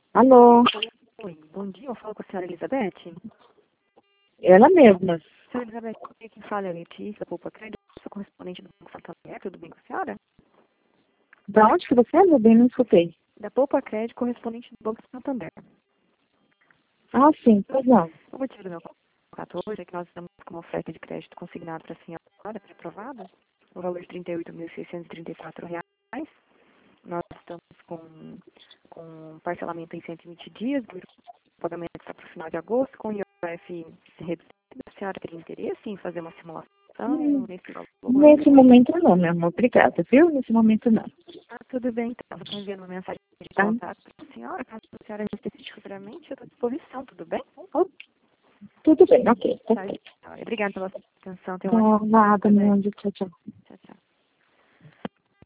Alô, Oi, bom dia, eu falo com a senhora Elizabeth. ela mesma. Senhora Elizabeth, quem fala é a Letícia, da Poupa Crédito, sou correspondente do Banco Santander, tudo bem com a senhora? Da onde que você é, meu bem? Não escutei. Da Poupa Crédito, correspondente do Banco Santander. Ah, sim, pois não. O motivo do meu contato hoje é que nós estamos com uma oferta de crédito consignado para a senhora, pré-aprovada, no valor de R$ 38.634. Nós estamos com parcelamento em 120 dias, o pagamento está para o final de agosto, com o IOF reduzido. A senhora teria interesse em fazer uma simulação nesse valor? Nesse momento não, meu amor. Obrigada, viu? Nesse momento não. Ah, tudo bem, então. Estou enviando uma mensagem de Tá? contato para a senhora. Caso a senhora necessite futuramente, eu estou à disposição, tudo bem? Ok. Tudo bem, ok. Tá, Ok. obrigada pela sua atenção. Tenha um Não, ótimo nada, dia. meu anjo. Tchau, tchau.